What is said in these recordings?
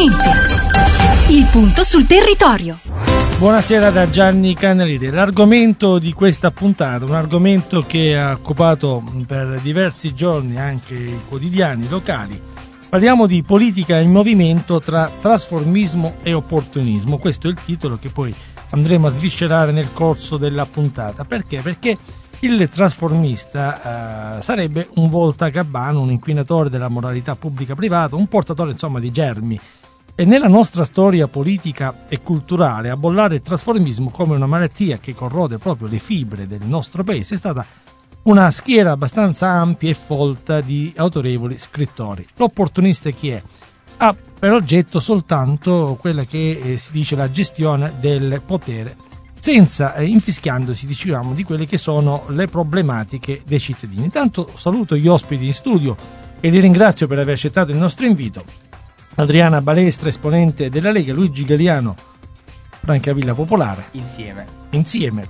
Ambiente. Il punto sul territorio. Buonasera da Gianni Canaride. L'argomento di questa puntata, un argomento che ha occupato per diversi giorni anche i quotidiani locali. Parliamo di politica in movimento tra trasformismo e opportunismo. Questo è il titolo che poi andremo a sviscerare nel corso della puntata. Perché? Perché il trasformista sarebbe un voltagabbano, un inquinatore della moralità pubblica privata, un portatore insomma di germi. E nella nostra storia politica e culturale a bollare il trasformismo come una malattia che corrode proprio le fibre del nostro paese è stata una schiera abbastanza ampia e folta di autorevoli scrittori. L'opportunista chi è? Ha per oggetto soltanto quella che si dice la gestione del potere, senza infischiandosi, diciamo, di quelle che sono le problematiche dei cittadini. Intanto saluto gli ospiti in studio e li ringrazio per aver accettato il nostro invito. Adriana Balestra, esponente della Lega, Luigi Galiano, Francavilla Popolare. Insieme,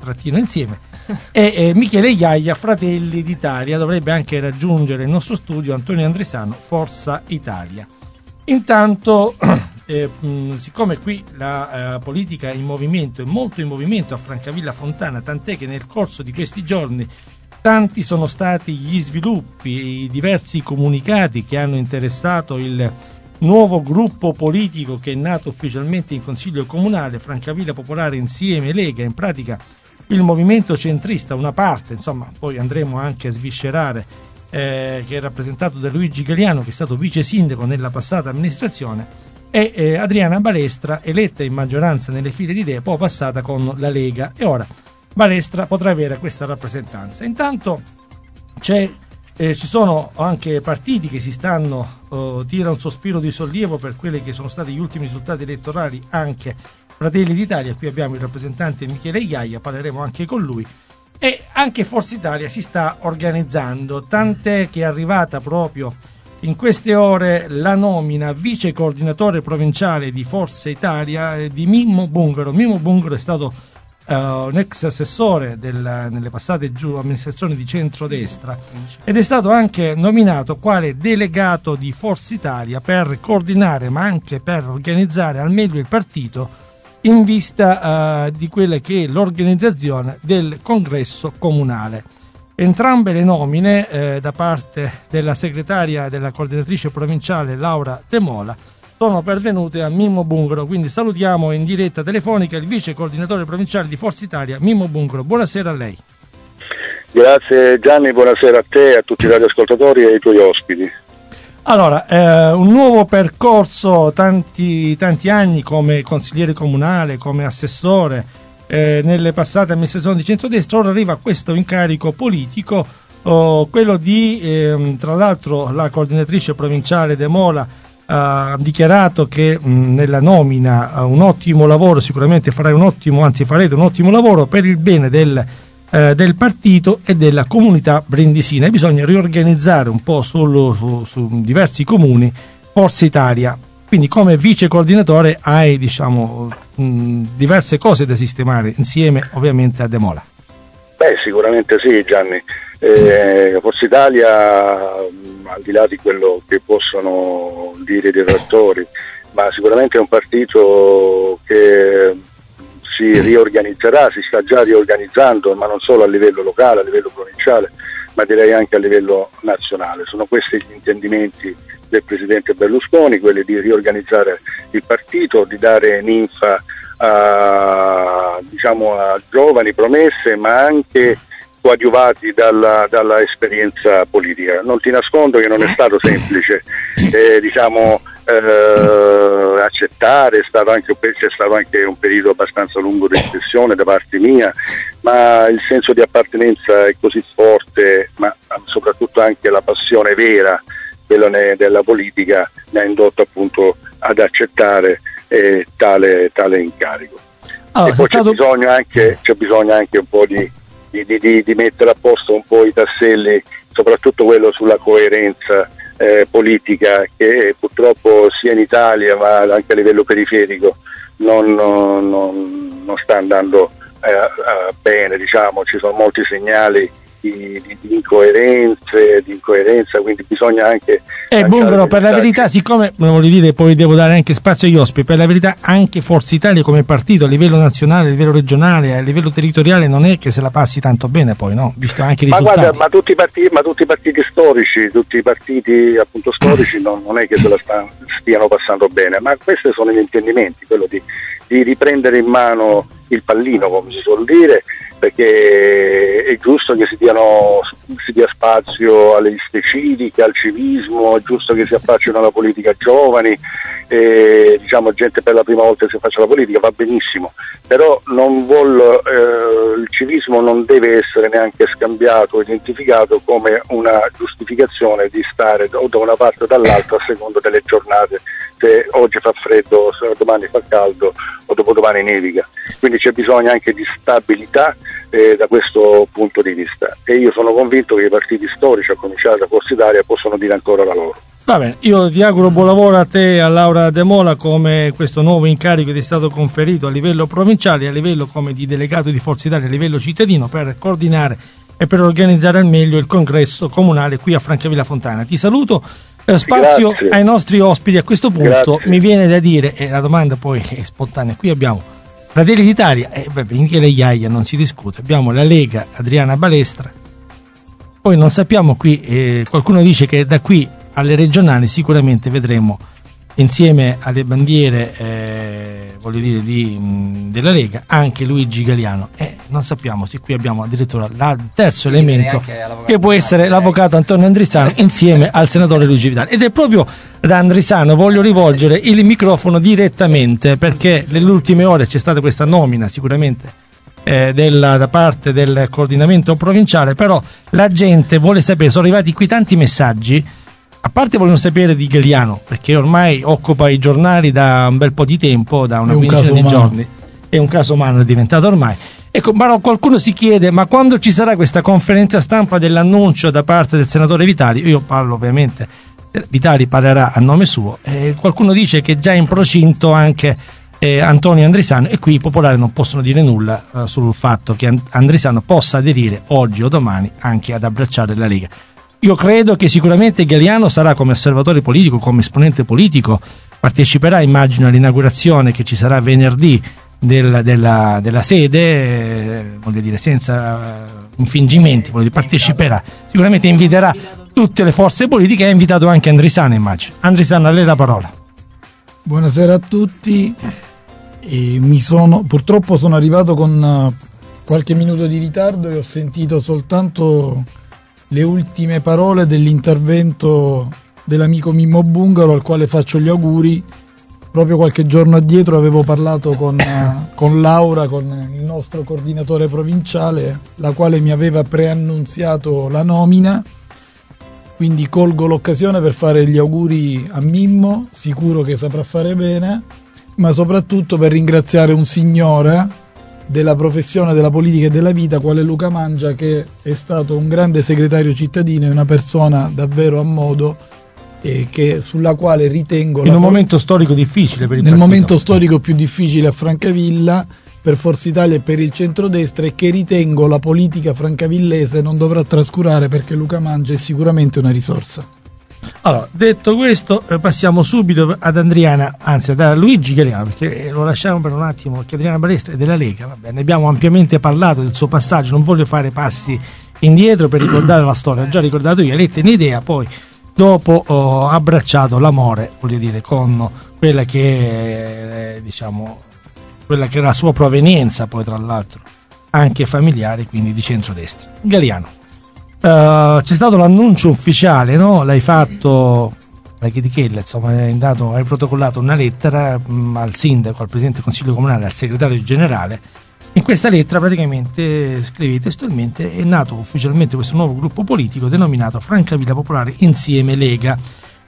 e Michele Iaia, Fratelli d'Italia. Dovrebbe anche raggiungere il nostro studio Antonio Andresano, Forza Italia. Intanto, siccome qui la politica in movimento è molto in movimento a Francavilla Fontana, tant'è che nel corso di questi giorni tanti sono stati gli sviluppi, i diversi comunicati che hanno interessato il nuovo gruppo politico che è nato ufficialmente in Consiglio Comunale, Francavilla Popolare Insieme Lega, in pratica il movimento centrista, una parte, insomma, poi andremo anche a sviscerare, che è rappresentato da Luigi Galiano, che è stato vice sindaco nella passata amministrazione, e Adriana Balestra, eletta in maggioranza nelle file di Idea, poi passata con la Lega, e ora Balestra potrà avere questa rappresentanza. Intanto ci sono anche partiti che si stanno tira un sospiro di sollievo per quelli che sono stati gli ultimi risultati elettorali, anche Fratelli d'Italia. Qui abbiamo il rappresentante Michele Iaia, parleremo anche con lui, e anche Forza Italia si sta organizzando, tant'è che è arrivata proprio in queste ore la nomina vice coordinatore provinciale di Forza Italia di Mimmo Bungaro. Mimmo Bungaro è stato un ex assessore nelle passate amministrazioni di centrodestra ed è stato anche nominato quale delegato di Forza Italia per coordinare ma anche per organizzare al meglio il partito in vista di quella che è l'organizzazione del congresso comunale. Entrambe le nomine da parte della segretaria della coordinatrice provinciale Laura De Mola sono pervenute a Mimmo Bungaro, quindi salutiamo in diretta telefonica il vice coordinatore provinciale di Forza Italia, Mimmo Bungaro. Buonasera a lei. Grazie Gianni, buonasera a te, a tutti i radioascoltatori e ai tuoi ospiti. Allora, un nuovo percorso, tanti anni come consigliere comunale, come assessore nelle passate amministrazioni di centrodestra, ora arriva questo incarico politico, quello di, tra l'altro, la coordinatrice provinciale De Mola ha dichiarato che nella nomina un ottimo lavoro, sicuramente farete un ottimo lavoro per il bene del partito e della comunità brindisina, e bisogna riorganizzare un po' su diversi comuni Forza Italia. Quindi come vice coordinatore hai diverse cose da sistemare insieme ovviamente a De Mola. Sicuramente sì Gianni. Forza Italia, al di là di quello che possono dire i detrattori, ma sicuramente è un partito che si riorganizzerà, si sta già riorganizzando, ma non solo a livello locale, a livello provinciale, ma direi anche a livello nazionale. Sono questi gli intendimenti del presidente Berlusconi, quelli di riorganizzare il partito, di dare ninfa a giovani promesse, ma anche coadiuvati dalla esperienza politica. Non ti nascondo che non è stato semplice accettare, c'è stato anche un periodo abbastanza lungo di riflessione da parte mia, ma il senso di appartenenza è così forte, ma soprattutto anche la passione vera, quella della politica, mi ha indotto appunto ad accettare tale incarico. E poi c'è bisogno anche un po' di mettere a posto un po' i tasselli, soprattutto quello sulla coerenza politica, che purtroppo sia in Italia ma anche a livello periferico non sta andando bene, ci sono molti segnali di incoerenza, quindi bisogna anche... Bungaro, per la verità, siccome, voglio dire, poi devo dare anche spazio agli ospiti, per la verità anche Forza Italia come partito a livello nazionale, a livello regionale, a livello territoriale non è che se la passi tanto bene poi, no? Visto anche i risultati. Guarda, ma tutti i partiti storici, appunto storici non è che se la stiano passando bene, ma questi sono gli intendimenti, quello di riprendere in mano il pallino, come si suol dire, perché è giusto che si dia spazio alle liste civiche, al civismo, è giusto che si affacciano alla politica giovani, gente per la prima volta che si faccia la politica, va benissimo, però il civismo non deve essere neanche scambiato o identificato come una giustificazione di stare o da una parte o dall'altra a seconda delle giornate, se oggi fa freddo, se domani fa caldo o dopodomani nevica, quindi c'è bisogno anche di stabilità da questo punto di vista, e io sono convinto che i partiti storici, a cominciare da Forza Italia, possono dire ancora la loro. Va bene, io ti auguro buon lavoro a te e a Laura De Mola come questo nuovo incarico che ti è stato conferito a livello provinciale, a livello come di delegato di Forza Italia a livello cittadino, per coordinare e per organizzare al meglio il congresso comunale qui a Francavilla Fontana. Ti saluto. Spazio Grazie. ai nostri ospiti. A questo punto Grazie. mi viene da dire, e la domanda poi è spontanea, qui abbiamo Fratelli d'Italia, finché le iaia non si discute, abbiamo la Lega, Adriana Balestra, poi non sappiamo qui, qualcuno dice che da qui alle regionali sicuramente vedremo insieme alle bandiere della Lega anche Luigi Galliano, non sappiamo se qui abbiamo addirittura il terzo elemento che può essere l'avvocato Antonio Andrisano insieme al senatore Luigi Vitali, ed è proprio da Andrisano voglio rivolgere il microfono direttamente, perché nelle ultime ore c'è stata questa nomina sicuramente da parte del coordinamento provinciale, però la gente vuole sapere, sono arrivati qui tanti messaggi. A parte vogliono sapere di Galliano, perché ormai occupa i giornali da un bel po' di tempo, da una quindicina di giorni. È un caso umano, è diventato ormai. Ecco, ma qualcuno si chiede, ma quando ci sarà questa conferenza stampa dell'annuncio da parte del senatore Vitali? Io parlo ovviamente, Vitali parlerà a nome suo, qualcuno dice che è già in procinto anche Antonio Andrisano, e qui i popolari non possono dire nulla sul fatto che Andrisano possa aderire oggi o domani anche ad abbracciare la Lega. Io credo che sicuramente Galliano sarà come osservatore politico, come esponente politico, parteciperà, immagino, all'inaugurazione che ci sarà venerdì della sede, voglio dire, senza infingimenti, parteciperà, sicuramente inviterà tutte le forze politiche, ha invitato anche Andrisano, immagino. Andrisano, a lei la parola. Buonasera a tutti, purtroppo sono arrivato con qualche minuto di ritardo e ho sentito soltanto le ultime parole dell'intervento dell'amico Mimmo Bungaro, al quale faccio gli auguri. Proprio qualche giorno addietro avevo parlato con Laura, con il nostro coordinatore provinciale, la quale mi aveva preannunziato la nomina, quindi colgo l'occasione per fare gli auguri a Mimmo, sicuro che saprà fare bene, ma soprattutto per ringraziare un signore della professione, della politica e della vita, quale Luca Mangia, che è stato un grande segretario cittadino e una persona davvero a modo, sulla quale ritengo in un momento storico difficile per il nel partito. Momento storico più difficile a Francavilla per Forza Italia e per il centrodestra, e che ritengo la politica francavillese non dovrà trascurare, perché Luca Mangia è sicuramente una risorsa. Allora, detto questo, passiamo subito ad Adriana, anzi a Luigi Galliano, perché lo lasciamo per un attimo, perché Adriana Balestra è della Lega, vabbè, ne abbiamo ampiamente parlato del suo passaggio, non voglio fare passi indietro per ricordare la storia, ho già ricordato io, eletta in idea, poi dopo ho abbracciato l'amore, voglio dire, con quella che quella che è la sua provenienza, poi tra l'altro anche familiare, quindi di centrodestra. Galliano, c'è stato l'annuncio ufficiale, no? L'hai fatto, la Chetichella, insomma, hai protocollato una lettera al sindaco, al presidente del consiglio comunale, al segretario generale. In questa lettera praticamente scrivi testualmente: è nato ufficialmente questo nuovo gruppo politico denominato Francavilla Popolare Insieme Lega,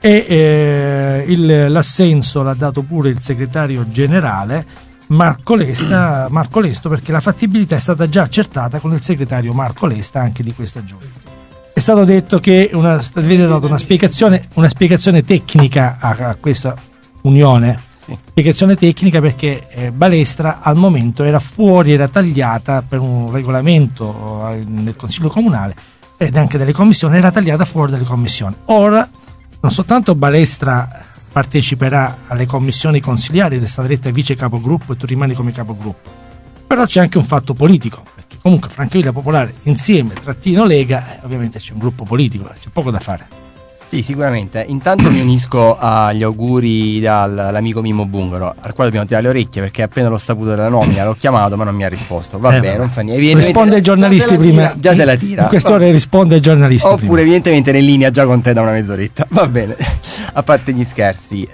e l'assenso l'ha dato pure il segretario generale Marco Lesto, perché la fattibilità è stata già accertata con il segretario Marco Lesta anche di questa giornata. È stato detto che avete dato una spiegazione tecnica a questa unione, spiegazione tecnica, perché Balestra al momento era tagliata per un regolamento del Consiglio Comunale ed anche delle commissioni, era tagliata fuori dalle commissioni. Ora non soltanto Balestra parteciperà alle commissioni consiliari ed è stata eletta vice capogruppo e tu rimani come capogruppo, però c'è anche un fatto politico, perché comunque Francavilla Popolare insieme Lega, ovviamente c'è un gruppo politico, c'è poco da fare. Sì, sicuramente. Intanto mi unisco agli auguri dall'amico Mimmo Bungaro, al quale dobbiamo tirare le orecchie, perché appena l'ho saputo della nomina l'ho chiamato ma non mi ha risposto. Va bene, non fa niente. Risponde ai giornalisti prima. Già se la tira. In quest'ora risponde ai giornalisti. Oppure prima. Evidentemente è in linea già con te da una mezz'oretta. Va bene. A parte gli scherzi,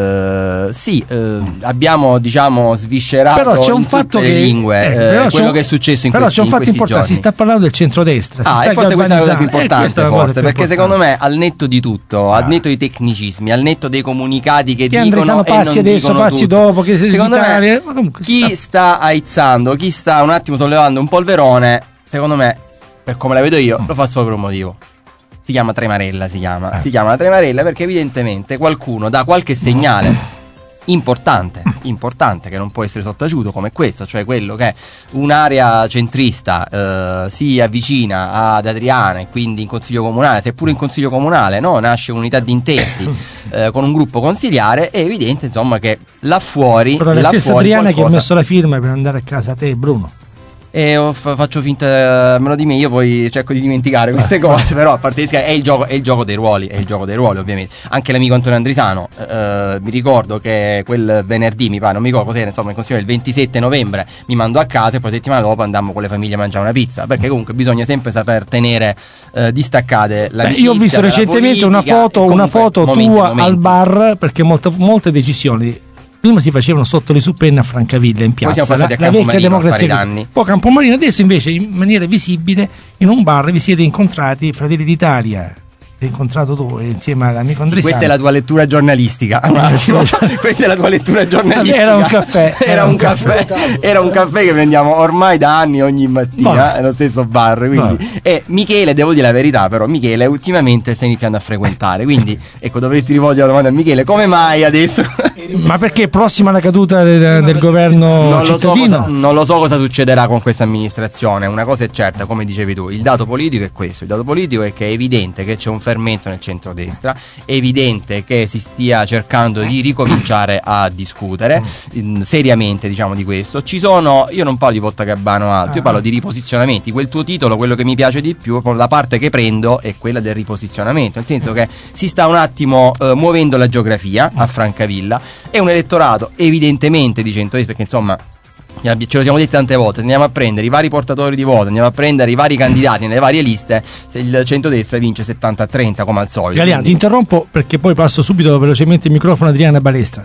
abbiamo sviscerato però c'è un in fatto tutte le lingue quello che è successo in questi giorni. Però c'è un fatto importante, si sta parlando del centrodestra. E forse questa è la cosa più importante, perché secondo me al netto di tutto, al netto dei tecnicismi, al netto dei comunicati che dicono passi e non adesso, dicono passi tutto, dopo, che secondo me chi sta aizzando, chi sta un attimo sollevando un polverone, secondo me, per come la vedo io, lo fa solo per un motivo. Si chiama Tremarella, si chiama Tremarella, perché evidentemente qualcuno dà qualche segnale importante che non può essere sottaciuto, come questo, cioè quello che un'area centrista si avvicina ad Adriana e quindi in Consiglio Comunale, seppure in Consiglio Comunale nasce un'unità di intenti con un gruppo consiliare. È evidente insomma che là fuori, però la stessa Adriana qualcosa... che ha messo la firma per andare a casa a te, Bruno. E faccio finta, me lo di me, io poi cerco di dimenticare queste cose, però a parte è il gioco dei ruoli, ovviamente. Anche l'amico Antonio Andrisano, mi ricordo che quel venerdì, mi pare, non mi ricordo cos'era, insomma, in consiglio il 27 novembre mi mandò a casa e poi la settimana dopo andammo con le famiglie a mangiare una pizza, perché comunque bisogna sempre saper tenere distaccate l'amicizia. Io ho visto recentemente una foto tua al bar, perché molte decisioni prima si facevano sotto le suppenne a Francavilla in piazza, la vecchia democrazia. Poi Campomarino, adesso invece in maniera visibile in un bar vi siete incontrati, Fratelli d'Italia. L'hai incontrato tu insieme all'amico Andrisano. Questa è la tua lettura giornalistica. Questa è la tua lettura giornalistica. Era un caffè. Era un caffè che prendiamo ormai da anni ogni mattina nello stesso bar. Quindi. E Michele, devo dire la verità, però Michele ultimamente sta iniziando a frequentare. Quindi ecco, dovresti rivolgere la domanda a Michele: come mai adesso? Ma perché prossima alla caduta del governo cittadino? Non lo so cosa succederà con questa amministrazione. Una cosa è certa, come dicevi tu, il dato politico è questo. Il dato politico è che è evidente che c'è un fermento nel centrodestra, è evidente che si stia cercando di ricominciare a discutere seriamente, diciamo, di questo. Ci sono, io non parlo di Volta Gabbano alto, io parlo di riposizionamenti. Quel tuo titolo, quello che mi piace di più, la parte che prendo è quella del riposizionamento, nel senso che si sta un attimo muovendo la geografia a Francavilla. È un elettorato evidentemente di centrodestra, perché insomma ce lo siamo detti tante volte, andiamo a prendere i vari portatori di voto, andiamo a prendere i vari candidati nelle varie liste, se il centrodestra vince 70-30 come al solito. Galiano, ti interrompo perché poi passo subito velocemente il microfono a Adriana Balestra.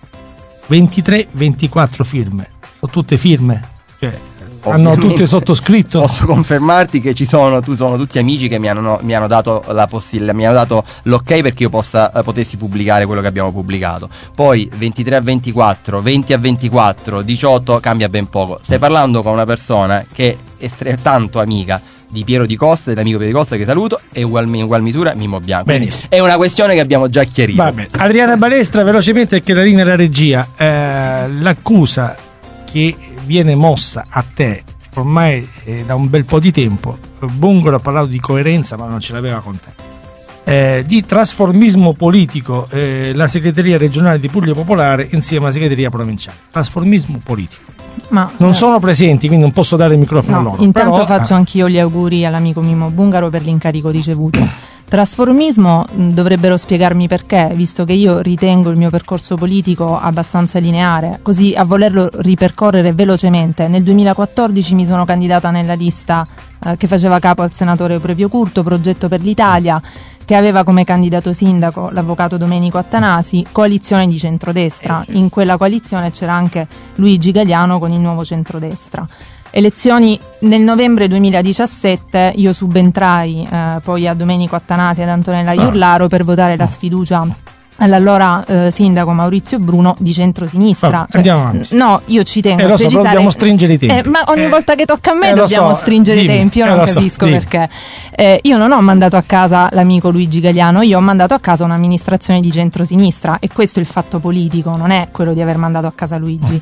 23-24 firme, sono tutte firme, cioè hanno tutte sottoscritto. Posso confermarti che sono tutti amici che mi hanno dato la possibilità, mi hanno dato l'ok perché io potessi pubblicare quello che abbiamo pubblicato. Poi 23-24, 20-24, 18 cambia ben poco. Stai parlando con una persona che è tanto amica di Piero Di Costa, dell'amico Piero Di Costa che saluto, e ugual misura Mimmo Bianco. Benissimo. È una questione che abbiamo già chiarito. Va bene. Adriana Balestra, velocemente, che la linea della regia, l'accusa che viene mossa a te ormai da un bel po' di tempo, Bungaro ha parlato di coerenza ma non ce l'aveva con te, di trasformismo politico, la segreteria regionale di Puglia Popolare insieme alla segreteria provinciale, trasformismo politico. Ma non sono presenti, quindi non posso dare il microfono a loro. Intanto però, faccio anch'io gli auguri all'amico Mimmo Bungaro per l'incarico ricevuto. Trasformismo dovrebbero spiegarmi perché, visto che io ritengo il mio percorso politico abbastanza lineare, così a volerlo ripercorrere velocemente. Nel 2014 mi sono candidata nella lista che faceva capo al senatore Previo Curto, Progetto per l'Italia, che aveva come candidato sindaco l'avvocato Domenico Attanasi, coalizione di centrodestra. In quella coalizione c'era anche Luigi Galiano con il Nuovo Centrodestra. Elezioni nel novembre 2017, io subentrai poi a Domenico Attanasi e ad Antonella Iurlaro per votare la sfiducia all'allora sindaco Maurizio Bruno di centrosinistra. Andiamo avanti. No, io ci tengo a lo so, precisare. però dobbiamo stringere i tempi. Ma ogni volta che tocca a me lo dobbiamo stringere i tempi. Io non capisco perché. Io non ho mandato a casa l'amico Luigi Galliano, io ho mandato a casa un'amministrazione di centrosinistra, e questo è il fatto politico, non è quello di aver mandato a casa Luigi.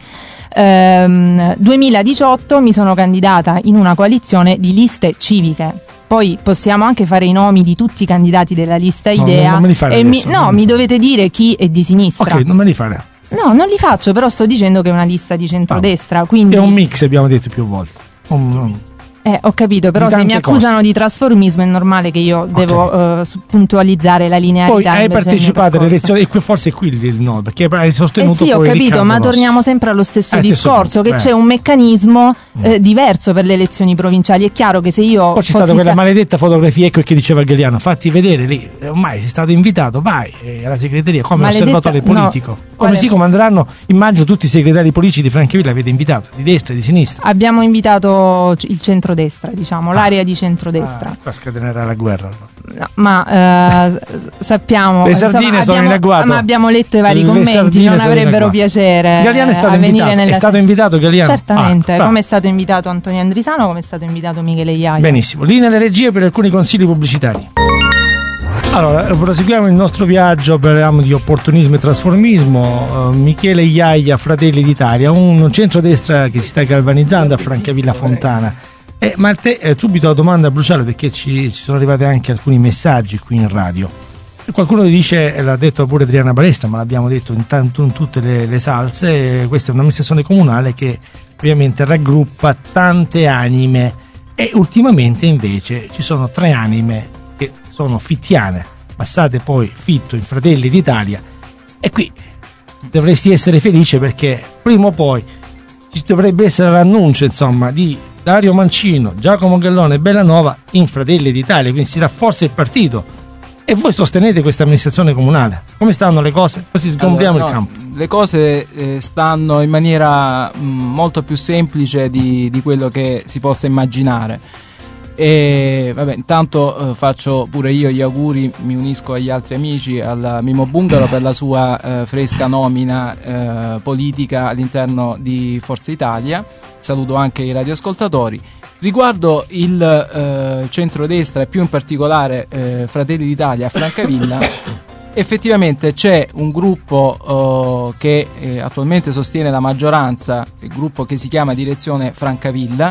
2018 mi sono candidata in una coalizione di liste civiche. Poi possiamo anche fare i nomi di tutti i candidati della lista Idea. Non me li fare adesso, mi dovete dire chi è di sinistra. Ok, non me li fare. No, non li faccio, però sto dicendo che è una lista di centrodestra. Quindi è un mix, abbiamo detto più volte. Ho capito, però se mi accusano di trasformismo è normale che io devo puntualizzare la linearità. Poi hai partecipato alle elezioni, e forse è qui il no, perché hai sostenuto sì, ho poi capito, Riccardo ma Rossi. torniamo sempre allo stesso discorso, che c'è un meccanismo diverso per le elezioni provinciali. È chiaro che se io poi c'è stata quella maledetta fotografia, ecco, che diceva Galliano, fatti vedere lì, ormai sei stato invitato, vai alla segreteria come osservatore politico. Come andranno, immagino, tutti i segretari politici di Francavilla avete invitato, di destra e di sinistra. Abbiamo invitato il centrodestra, diciamo, l'area di centrodestra. Qua scatenerà la guerra. No, ma sappiamo, le sardine sono in agguato. Ma abbiamo letto i vari commenti, non avrebbero piacere Galliano è stato invitato Galliano? Certamente, come è stato invitato Antonio Andrisano, come è stato invitato Michele Iaia. Benissimo, lì nelle regie per alcuni consigli pubblicitari. Allora, proseguiamo il nostro viaggio, parliamo di opportunismo e trasformismo. Michele Iaia, Fratelli d'Italia, un centrodestra che si sta galvanizzando a Francavilla Fontana. Ma a te subito la domanda bruciale, perché ci sono arrivati anche alcuni messaggi qui in radio. E qualcuno dice, l'ha detto pure Adriana Balestra, ma l'abbiamo detto in tutte le salse, questa è un'amministrazione comunale che ovviamente raggruppa tante anime, e ultimamente invece ci sono 3 anime che sono fittiane, passate poi Fitto in Fratelli d'Italia, e qui dovresti essere felice perché prima o poi ci dovrebbe essere l'annuncio, insomma, di Dario Mancino, Giacomo Gallone e Bellanova in Fratelli d'Italia, quindi si rafforza il partito. E voi sostenete questa amministrazione comunale. Come stanno le cose? Così sgombriamo il campo. Le cose stanno in maniera molto più semplice di quello che si possa immaginare. E vabbè, intanto faccio pure io gli auguri, mi unisco agli altri amici, al Mimmo Bungaro per la sua fresca nomina politica all'interno di Forza Italia. Saluto anche i radioascoltatori. Riguardo il centrodestra e più in particolare Fratelli d'Italia a Francavilla, effettivamente c'è un gruppo che attualmente sostiene la maggioranza, il gruppo che si chiama Direzione Francavilla,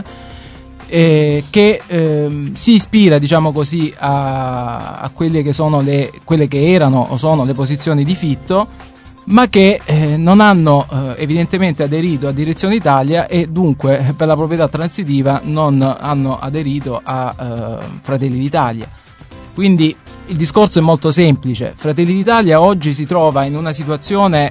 che si ispira, diciamo così, a quelle che sono quelle che erano o sono le posizioni di Fitto, ma che non hanno evidentemente aderito a Direzione Italia, e dunque per la proprietà transitiva non hanno aderito a Fratelli d'Italia. Quindi il discorso è molto semplice. Fratelli d'Italia oggi si trova in una situazione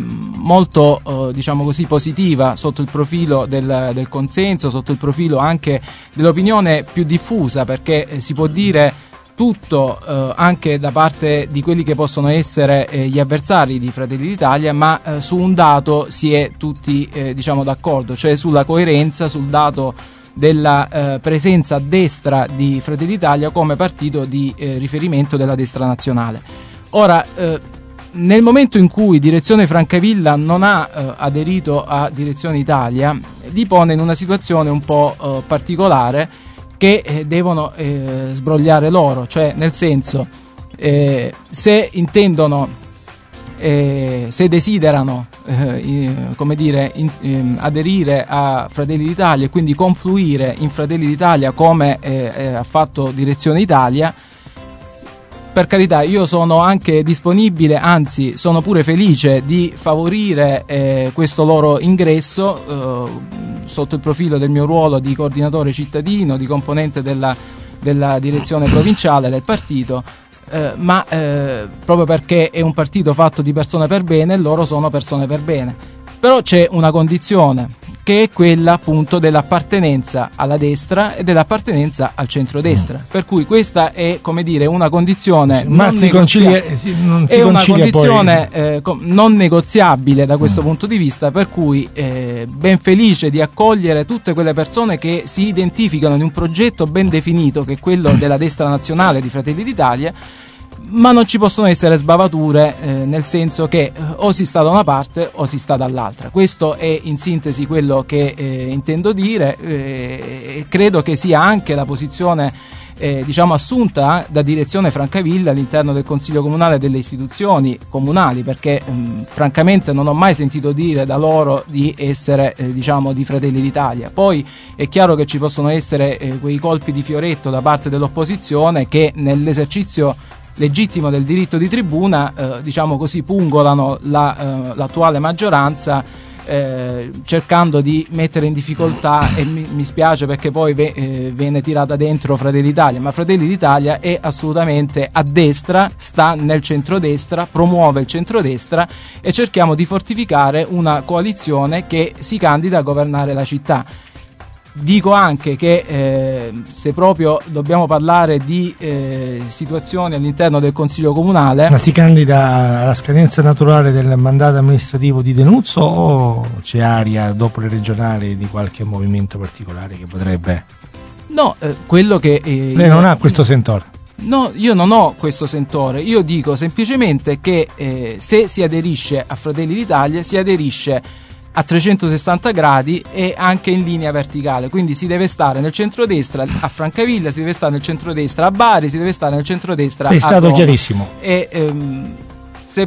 molto diciamo così positiva sotto il profilo del consenso, sotto il profilo anche dell'opinione più diffusa, perché si può dire tutto anche da parte di quelli che possono essere gli avversari di Fratelli d'Italia, ma su un dato si è tutti diciamo d'accordo, cioè sulla coerenza, sul dato della presenza a destra di Fratelli d'Italia come partito di riferimento della destra nazionale. Ora, nel momento in cui Direzione Francavilla non ha aderito a Direzione Italia, li pone in una situazione un po' particolare, che devono sbrogliare loro, cioè nel senso, se intendono, se desiderano come dire, aderire a Fratelli d'Italia e quindi confluire in Fratelli d'Italia come ha fatto Direzione Italia, per carità, io sono anche disponibile, anzi sono pure felice di favorire questo loro ingresso sotto il profilo del mio ruolo di coordinatore cittadino, di componente della direzione provinciale del partito, ma proprio perché è un partito fatto di persone per bene, loro sono persone per bene. Però c'è una condizione, che è quella appunto dell'appartenenza alla destra e dell'appartenenza al centrodestra, per cui questa è, come dire, una condizione non negoziabile da questo punto di vista, per cui ben felice di accogliere tutte quelle persone che si identificano in un progetto ben definito, che è quello della destra nazionale di Fratelli d'Italia, ma non ci possono essere sbavature, nel senso che o si sta da una parte o si sta dall'altra. Questo è in sintesi quello che intendo dire, e credo che sia anche la posizione assunta da direzione Francavilla all'interno del Consiglio Comunale e delle istituzioni comunali, perché francamente non ho mai sentito dire da loro di essere di Fratelli d'Italia. Poi è chiaro che ci possono essere quei colpi di fioretto da parte dell'opposizione che nell'esercizio legittimo del diritto di tribuna pungolano l'attuale maggioranza, cercando di mettere in difficoltà, e mi spiace perché poi viene tirata dentro Fratelli d'Italia, ma Fratelli d'Italia è assolutamente a destra, sta nel centrodestra, promuove il centrodestra, e cerchiamo di fortificare una coalizione che si candida a governare la città. Dico anche che se proprio dobbiamo parlare di situazioni all'interno del Consiglio Comunale... Ma si candida alla scadenza naturale del mandato amministrativo di Denuzzo, o c'è aria dopo le regionali di qualche movimento particolare che potrebbe... No, quello che... Lei non ha questo sentore? No, io non ho questo sentore. Io dico semplicemente che se si aderisce a Fratelli d'Italia si aderisce a 360 gradi e anche in linea verticale, quindi si deve stare nel centrodestra a Francavilla, si deve stare nel centrodestra a Bari, si deve stare nel centrodestra a Roma. È stato chiarissimo. E se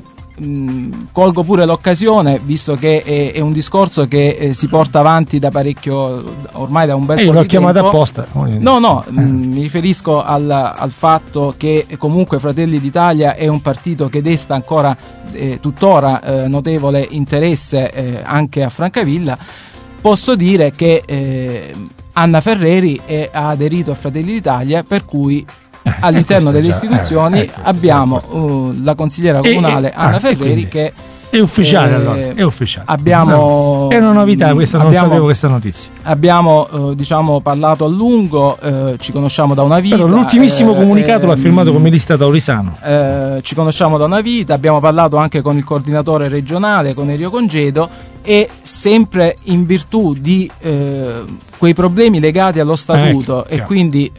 colgo pure l'occasione, visto che è un discorso che si porta avanti da parecchio, ormai da un bel po' di tempo. Io l'ho chiamato apposta. No, mi riferisco al fatto che comunque Fratelli d'Italia è un partito che desta ancora tuttora notevole interesse anche a Francavilla. Posso dire che Anna Ferreri ha aderito a Fratelli d'Italia, per cui all'interno delle istituzioni abbiamo la consigliera comunale Anna Ferreri, che è ufficiale. Allora è ufficiale. Abbiamo è una novità questa, non sapevo questa notizia. Abbiamo parlato a lungo, ci conosciamo da una vita. Però l'ultimissimo comunicato l'ha firmato come lista Taurisano. Ci conosciamo da una vita, abbiamo parlato anche con il coordinatore regionale, con Erio Congedo, e sempre in virtù di quei problemi legati allo statuto, e quindi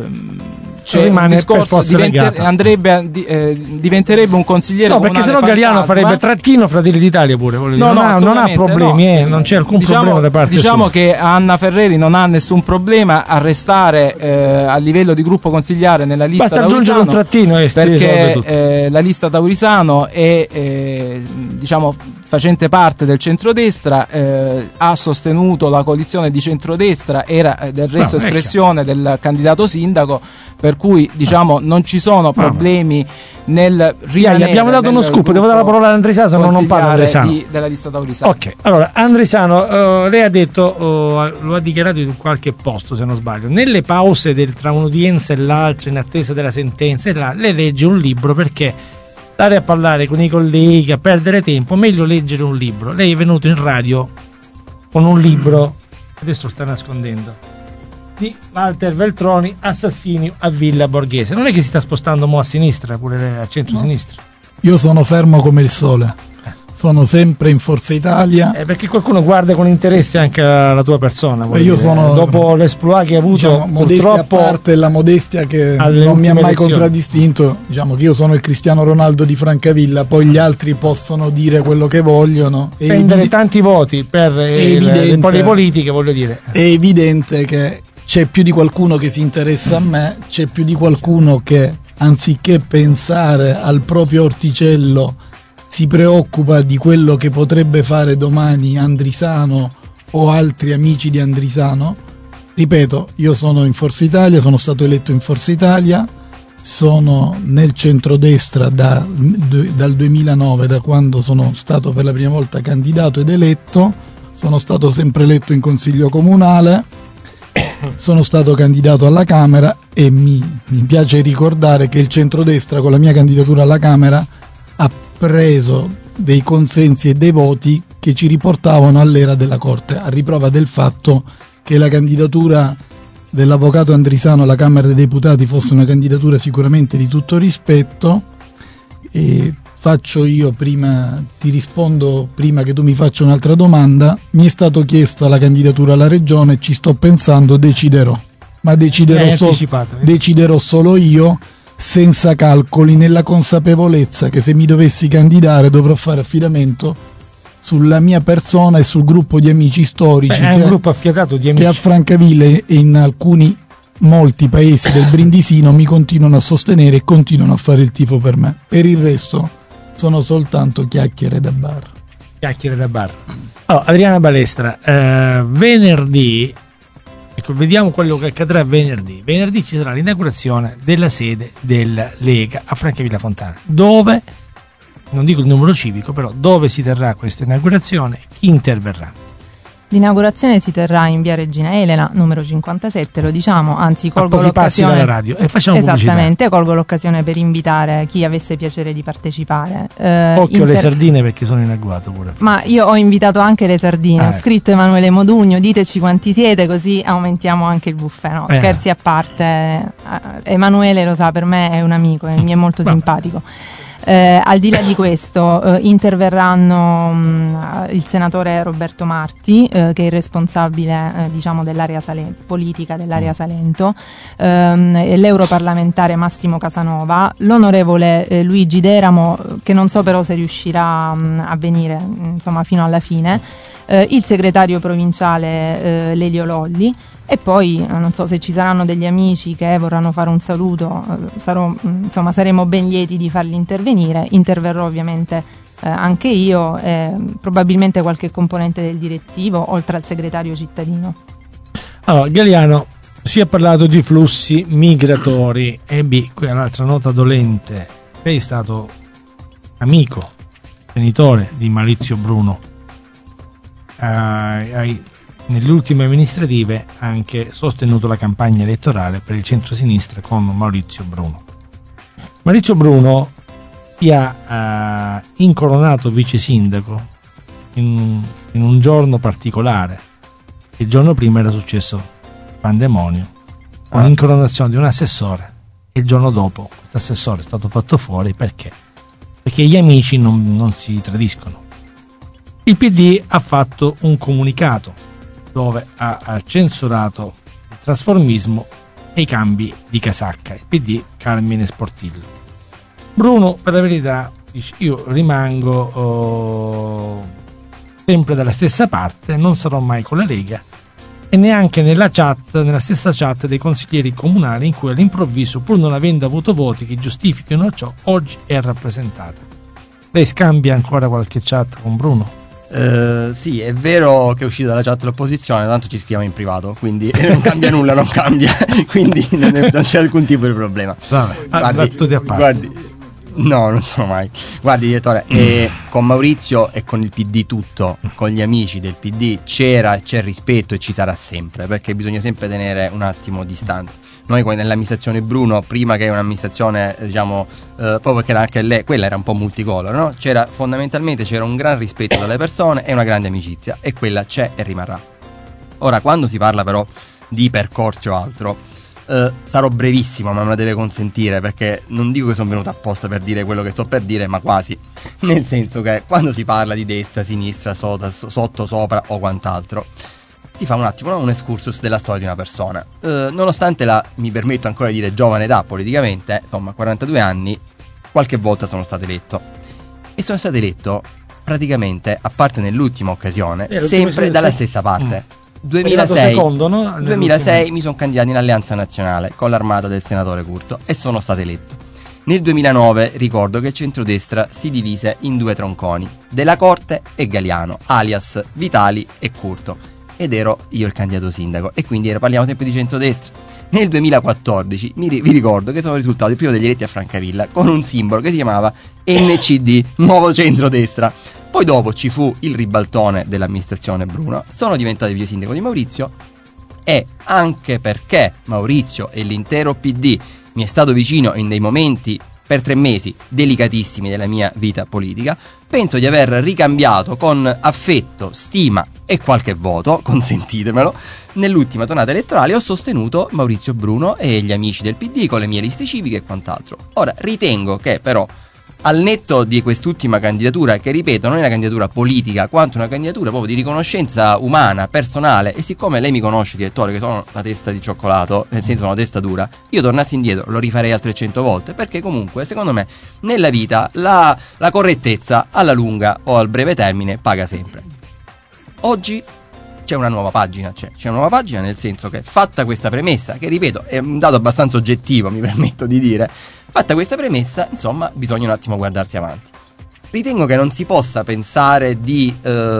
c'è un discorso, diventerebbe un consigliere comunale. Perché sennò Galiano farebbe trattino Fratelli d'Italia pure. Non ha problemi, non c'è alcun problema da parte sua. Che Anna Ferreri non ha nessun problema a restare a livello di gruppo consigliare nella lista Basta aggiungere un trattino, perché la lista Taurisano è facente parte del centrodestra, ha sostenuto la coalizione di centrodestra, era del resto espressione del candidato sindaco, per cui non ci sono problemi nel rimanere. Abbiamo dato uno scoop, devo dare la parola ad Andrisano, se no non parla Andrisano. Della lista Taurisano. Ok, allora Andrisano, lei ha detto, lo ha dichiarato in qualche posto se non sbaglio, nelle pause tra un'udienza e l'altra, in attesa della sentenza, lei legge un libro, perché stare a parlare con i colleghi, a perdere tempo, meglio leggere un libro. Lei è venuto in radio con un libro, adesso sta nascondendo, di Walter Veltroni, Assassini a Villa Borghese. Non è che si sta spostando mo a sinistra, pure a centro-sinistra? Io sono fermo come il sole. Sono sempre in Forza Italia. Perché qualcuno guarda con interesse anche la tua persona. Io sono, dopo l'esploit che hai avuto, modestia a parte, la modestia che non mi ha mai contraddistinto. Diciamo che io sono il Cristiano Ronaldo di Francavilla, poi gli altri possono dire quello che vogliono. Prendere tanti voti per le politiche, voglio dire. È evidente che c'è più di qualcuno che si interessa a me, c'è più di qualcuno che, anziché pensare al proprio orticello, si preoccupa di quello che potrebbe fare domani Andrisano o altri amici di Andrisano. Ripeto, io sono in Forza Italia, sono stato eletto in Forza Italia, sono nel centrodestra dal 2009, da quando sono stato per la prima volta candidato ed eletto, sono stato sempre eletto in Consiglio Comunale, sono stato candidato alla Camera, e mi piace ricordare che il centrodestra con la mia candidatura alla Camera ha preso dei consensi e dei voti che ci riportavano all'era della Corte, a riprova del fatto che la candidatura dell'avvocato Andrisano alla Camera dei Deputati fosse una candidatura sicuramente di tutto rispetto. E faccio io ti rispondo prima che tu mi faccia un'altra domanda. Mi è stato chiesto la candidatura alla Regione, ci sto pensando, deciderò, ma deciderò solo io, senza calcoli, nella consapevolezza che se mi dovessi candidare dovrò fare affidamento sulla mia persona e sul gruppo di amici storici è un gruppo affiatato di amici che a Francavilla e in molti paesi del Brindisino mi continuano a sostenere e continuano a fare il tifo per me. Per il resto sono soltanto chiacchiere da bar. Allora, Adriana Balestra, venerdì, ecco, vediamo quello che accadrà venerdì. Venerdì ci sarà l'inaugurazione della sede della Lega a Francavilla Fontana, dove, non dico il numero civico, però dove si terrà questa inaugurazione, chi interverrà? L'inaugurazione si terrà in via Regina Elena, numero 57, lo diciamo, anzi colgo pochi passi l'occasione. dalla radio e facciamo esattamente, colgo l'occasione per invitare chi avesse piacere di partecipare. Occhio alle sardine, perché sono in agguato pure. Ma io ho invitato anche le sardine, ho scritto Emanuele Modugno, diteci quanti siete così aumentiamo anche il buffet. No, scherzi a parte, Emanuele lo sa, per me è un amico e mi è molto simpatico. Al di là di questo interverranno il senatore Roberto Marti, che è il responsabile diciamo dell'area politica dell'area Salento, l'europarlamentare Massimo Casanova, l'onorevole Luigi Deramo, che non so però se riuscirà a venire insomma fino alla fine, il segretario provinciale Lelio Lolli. E poi non so se ci saranno degli amici che vorranno fare un saluto, saremo ben lieti di farli intervenire. Interverrò ovviamente anche io e probabilmente qualche componente del direttivo, oltre al segretario cittadino. Allora, Galiano, si è parlato di flussi migratori e qui è un'altra nota dolente. Lei è stato amico, genitore di Maurizio Bruno. Nelle ultime amministrative ha anche sostenuto la campagna elettorale per il centro-sinistra con Maurizio Bruno. Maurizio Bruno ti ha incoronato vice sindaco in un giorno particolare. Il giorno prima era successo pandemonio con l'incoronazione di un assessore e il giorno dopo questo assessore è stato fatto fuori perché gli amici non si tradiscono. Il PD ha fatto un comunicato dove ha censurato il trasformismo e i cambi di casacca, il PD Carmine Sportillo. Bruno, per la verità, dice: io rimango sempre dalla stessa parte, non sarò mai con la Lega, e neanche nella stessa chat dei consiglieri comunali in cui all'improvviso, pur non avendo avuto voti che giustifichino ciò, oggi è rappresentata. Lei scambia ancora qualche chat con Bruno? Sì, è vero che è uscito dalla chat dell'opposizione, tanto ci scriviamo in privato, quindi non cambia nulla, quindi non c'è alcun tipo di problema. Guardi, no, non sono mai. Guardi, direttore, con Maurizio e con il PD tutto, con gli amici del PD c'è rispetto e ci sarà sempre, perché bisogna sempre tenere un attimo distante. Noi nell'amministrazione Bruno, prima che un'amministrazione, proprio perché anche quella era un po' multicolore, no? Fondamentalmente c'era un gran rispetto dalle persone e una grande amicizia, e quella c'è e rimarrà. Ora, quando si parla però di percorsi o altro, sarò brevissimo, ma me lo deve consentire, perché non dico che sono venuto apposta per dire quello che sto per dire, ma quasi. Nel senso che quando si parla di destra, sinistra, sotto, sopra o quant'altro, si fa un attimo un excursus della storia di una persona. Nonostante mi permetto ancora di dire giovane età politicamente, insomma 42 anni, qualche volta sono stato eletto. E sono stato eletto praticamente, a parte nell'ultima occasione, sempre dalla stessa parte. 2006, secondo, no? 2006 mi sono candidato in Alleanza Nazionale con l'armata del senatore Curto e sono stato eletto. Nel 2009 ricordo che il centrodestra si divise in due tronconi, Della Corte e Galiano, alias Vitali e Curto. Ed ero io il candidato sindaco, e quindi parliamo sempre di centrodestra. Nel 2014 vi ricordo che sono risultato il primo degli eletti a Francavilla con un simbolo che si chiamava NCD, Nuovo Centrodestra. Poi dopo ci fu il ribaltone dell'amministrazione Bruno, sono diventato vice sindaco di Maurizio, e anche perché Maurizio e l'intero PD mi è stato vicino in dei momenti per 3 mesi delicatissimi della mia vita politica, penso di aver ricambiato con affetto, stima e qualche voto, consentitemelo, nell'ultima tornata elettorale ho sostenuto Maurizio Bruno e gli amici del PD con le mie liste civiche e quant'altro. Ora, ritengo che però al netto di quest'ultima candidatura, che ripeto non è una candidatura politica quanto una candidatura proprio di riconoscenza umana, personale, e siccome lei mi conosce, direttore, che sono una testa di cioccolato, nel senso una testa dura, io tornassi indietro lo rifarei altre 100 volte, perché comunque secondo me nella vita la correttezza alla lunga o al breve termine paga sempre. Oggi c'è una nuova pagina, c'è una nuova pagina, nel senso che, fatta questa premessa, che ripeto è un dato abbastanza oggettivo, mi permetto di dire, fatta questa premessa, insomma, bisogna un attimo guardarsi avanti. Ritengo che non si possa pensare di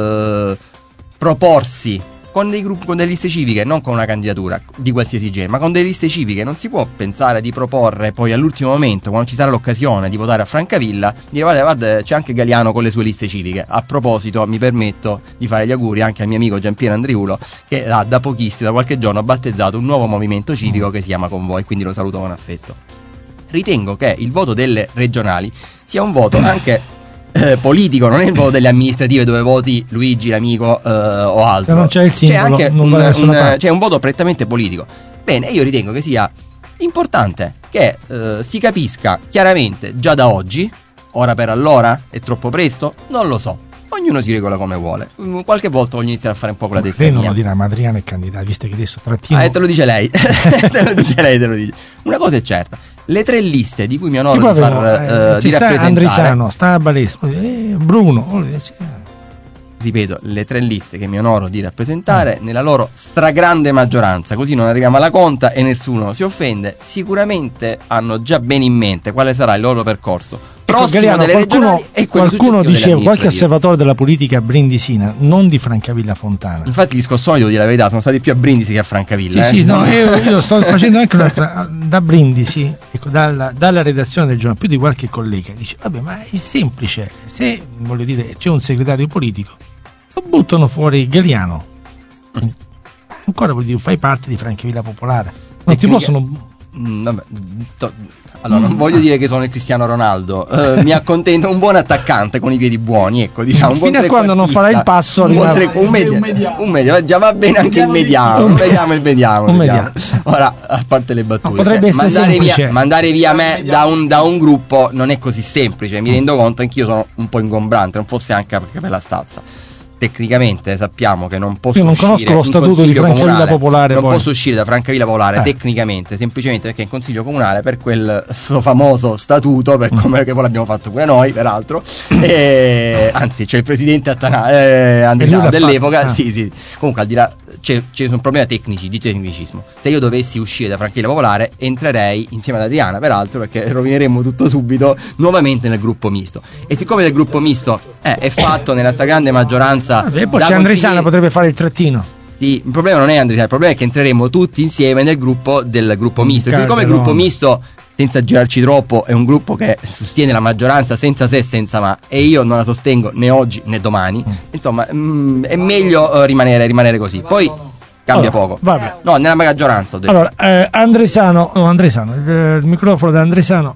proporsi con dei gruppi, con delle liste civiche, non con una candidatura di qualsiasi genere, ma con delle liste civiche. Non si può pensare di proporre poi all'ultimo momento, quando ci sarà l'occasione di votare a Francavilla, dire guarda, c'è anche Galiano con le sue liste civiche. A proposito, mi permetto di fare gli auguri anche al mio amico Giampiero Andriulo, che da pochissimo, da qualche giorno, ha battezzato un nuovo movimento civico che si chiama Convoi, quindi lo saluto con affetto. Ritengo che il voto delle regionali sia un voto anche politico, non è il voto delle amministrative dove voti Luigi, l'amico o altro. Se non c'è il simbolo, c'è anche c'è un voto prettamente politico. Bene, io ritengo che sia importante che si capisca chiaramente già da oggi, ora per allora, è troppo presto, non lo so. Ognuno si regola come vuole. Qualche volta voglio iniziare a fare un po' con la testa mia. Non lo dirà, ma Adriano è candidato, visto che adesso trattino. Te lo dice lei. te lo dice. Una cosa è certa. Le 3 liste di cui mi onoro di far ci di sta rappresentare Andrisano, sta a Balesco, Bruno. Ripeto, le 3 liste che mi onoro di rappresentare nella loro stragrande maggioranza, così non arriviamo alla conta e nessuno si offende, sicuramente hanno già bene in mente quale sarà il loro percorso prossimo, Galiano, delle regionali e quello qualcuno successivo dice, qualche osservatore della politica brindisina, non di Francavilla Fontana. Infatti gli scossoni, devo dire la verità, sono stati più a Brindisi che a Francavilla. Io sto facendo anche un'altra da Brindisi, ecco, dalla redazione del giornale, più di qualche collega dice vabbè, ma è semplice, se voglio dire c'è un segretario politico lo buttano fuori Galiano, ancora vuol dire fai parte di Francavilla Popolare, non ti possono allora non voglio dire che sono il Cristiano Ronaldo, mi accontento un buon attaccante con i piedi buoni, ecco, diciamo un buon fino a quando non farai il passo un media, già va bene anche il mediano, vediamo. Ora, a parte le battute, potrebbe essere semplice. Mandare via me da un gruppo non è così semplice, mi rendo conto, anch'io sono un po' ingombrante, non fosse anche perché per la stazza. Tecnicamente sappiamo che non posso conosco lo statuto di Francavilla Popolare, non posso uscire da Francavilla Popolare tecnicamente, semplicemente perché in Consiglio Comunale, per quel famoso statuto, per come che poi l'abbiamo fatto pure noi peraltro, anzi c'è il presidente Andrisano dell'epoca, sì. Comunque al di là ci sono problemi tecnici, di tecnicismo. Se io dovessi uscire da Francavilla Popolare entrerei insieme ad Adriana, peraltro, perché rovineremmo tutto subito nuovamente nel gruppo misto, e siccome del gruppo misto è fatto nella stragrande maggioranza. E poi c'è Andrisano, potrebbe fare il trattino. Sì, il problema non è Andrisano, il problema è che entreremo tutti insieme nel gruppo del gruppo misto. Perché come il gruppo misto, senza girarci troppo, è un gruppo che sostiene la maggioranza senza se e senza ma, e io non la sostengo né oggi né domani. Insomma, è meglio rimanere così. Poi cambia poco. Vabbè. No, nella maggioranza ho detto. Allora, Andrisano, il microfono da Andrisano.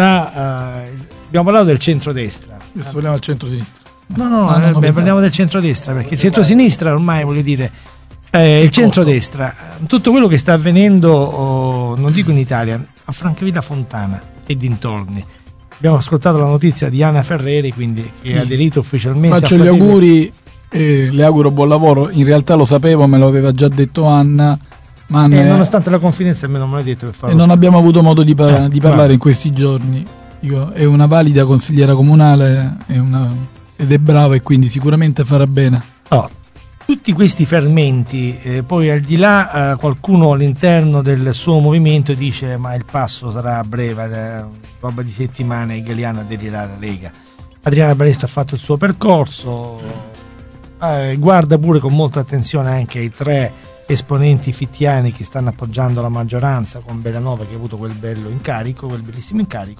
Abbiamo parlato del centrodestra. Adesso parliamo del centro-sinistra. No, parliamo del centrodestra, perché il centrosinistra ormai, voglio dire, il centrodestra, tutto quello che sta avvenendo, non dico in Italia, a Francavilla Fontana e dintorni. Abbiamo ascoltato la notizia di Anna Ferreri, quindi che ha aderito ufficialmente. Faccio gli auguri e le auguro buon lavoro. In realtà lo sapevo, me lo aveva già detto Anna, ma nonostante la confidenza me non me l'ha detto per farlo. E non abbiamo avuto modo di parlare in questi giorni. Dico, è una valida consigliera comunale, ed è brava, e quindi sicuramente farà bene. Tutti questi fermenti, poi al di là qualcuno all'interno del suo movimento dice ma il passo sarà a breve, roba di settimane, e Galiano aderirà alla Lega. Adriana Balesco ha fatto il suo percorso, guarda pure con molta attenzione anche ai 3 esponenti fittiani che stanno appoggiando la maggioranza, con Bellanova che ha avuto quel bellissimo incarico.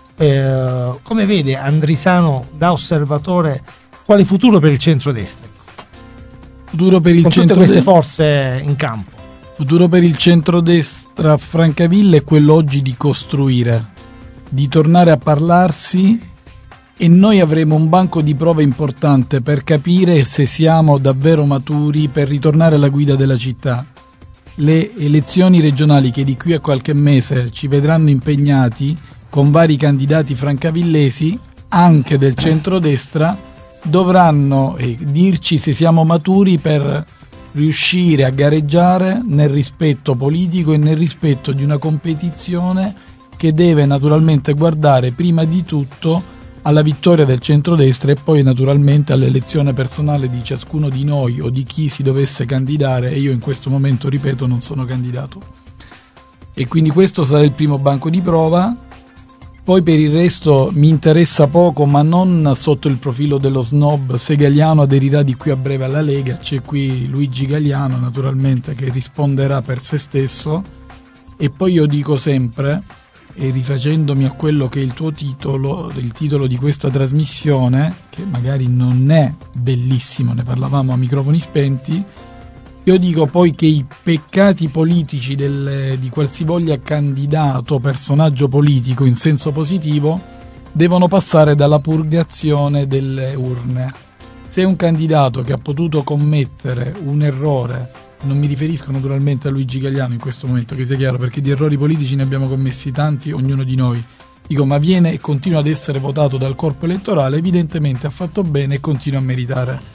Come vede Andrisano da osservatore, quale futuro per il centrodestra? Futuro per il con tutte queste forze in campo. Futuro per il centrodestra a Francavilla è quello oggi di costruire, di tornare a parlarsi, e noi avremo un banco di prove importante per capire se siamo davvero maturi per ritornare alla guida della città. Le elezioni regionali che di qui a qualche mese ci vedranno impegnati con vari candidati francavillesi, anche del centrodestra, dovranno dirci se siamo maturi per riuscire a gareggiare nel rispetto politico e nel rispetto di una competizione che deve naturalmente guardare prima di tutto alla vittoria del centrodestra e poi naturalmente all'elezione personale di ciascuno di noi o di chi si dovesse candidare, e io in questo momento, ripeto, non sono candidato. E quindi questo sarà il primo banco di prova. Poi per il resto mi interessa poco, ma non sotto il profilo dello snob, se Galliano aderirà di qui a breve alla Lega. C'è qui Luigi Galliano naturalmente che risponderà per se stesso. E poi io dico sempre, e rifacendomi a quello che è il tuo titolo, il titolo di questa trasmissione, che magari non è bellissimo, ne parlavamo a microfoni spenti, io dico poi che i peccati politici di qualsivoglia candidato, personaggio politico in senso positivo, devono passare dalla purgazione delle urne. Se un candidato che ha potuto commettere un errore, non mi riferisco naturalmente a Luigi Galliano in questo momento, che sia chiaro, perché di errori politici ne abbiamo commessi tanti, ognuno di noi, dico, ma viene e continua ad essere votato dal corpo elettorale, evidentemente ha fatto bene e continua a meritare.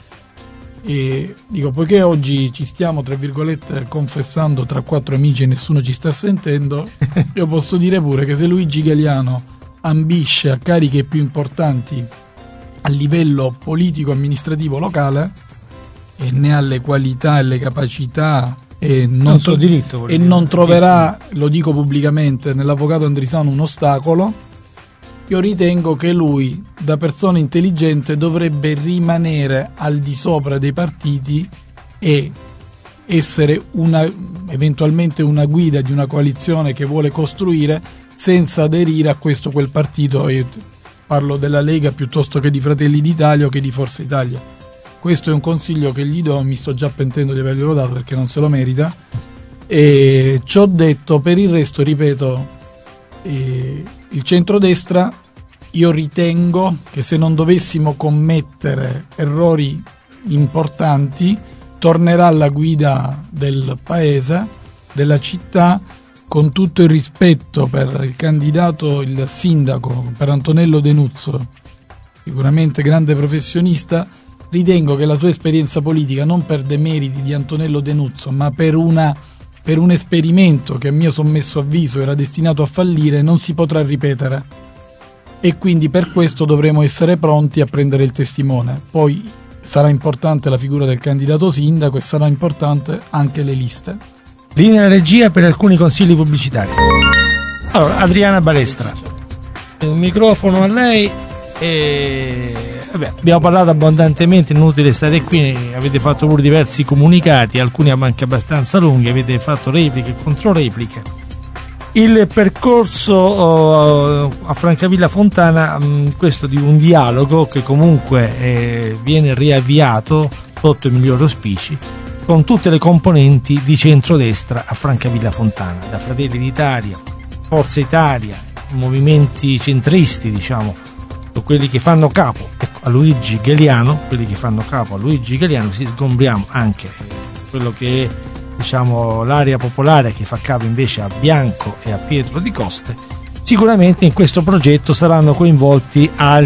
E dico, poiché oggi ci stiamo tra virgolette confessando tra quattro amici e nessuno ci sta sentendo, io posso dire pure che se Luigi Galliano ambisce a cariche più importanti a livello politico amministrativo locale e ne ha le qualità e le capacità e non troverà, lo dico pubblicamente, nell'avvocato Andrisano un ostacolo, io ritengo che lui, da persona intelligente, dovrebbe rimanere al di sopra dei partiti e essere eventualmente una guida di una coalizione che vuole costruire, senza aderire a questo o quel partito. Io parlo della Lega piuttosto che di Fratelli d'Italia o che di Forza Italia. Questo è un consiglio che gli do, mi sto già pentendo di averglielo dato perché non se lo merita. E ciò detto, per il resto, ripeto, il centrodestra, io ritengo che se non dovessimo commettere errori importanti, tornerà alla guida del paese, della città, con tutto il rispetto per il candidato, il sindaco, per Antonello Denuzzo, sicuramente grande professionista. Ritengo che la sua esperienza politica, non per demeriti di Antonello Denuzzo, ma per un esperimento che a mio sommesso avviso era destinato a fallire, non si potrà ripetere. E quindi per questo dovremo essere pronti a prendere il testimone. Poi sarà importante la figura del candidato sindaco e sarà importante anche le liste. Linea regia per alcuni consigli pubblicitari. Allora, Adriana Balestra, un microfono a lei. Abbiamo parlato abbondantemente, inutile stare qui, avete fatto pure diversi comunicati, alcuni anche abbastanza lunghi, avete fatto repliche e controrepliche. Il percorso a Francavilla Fontana, questo di un dialogo che comunque viene riavviato sotto i migliori auspici con tutte le componenti di centrodestra a Francavilla Fontana, da Fratelli d'Italia, Forza Italia, movimenti centristi, diciamo, quelli che fanno capo a Luigi Galliano, così sgombriamo anche quello che è, diciamo, l'area popolare che fa capo invece a Bianco e a Pietro di Coste. Sicuramente in questo progetto saranno coinvolti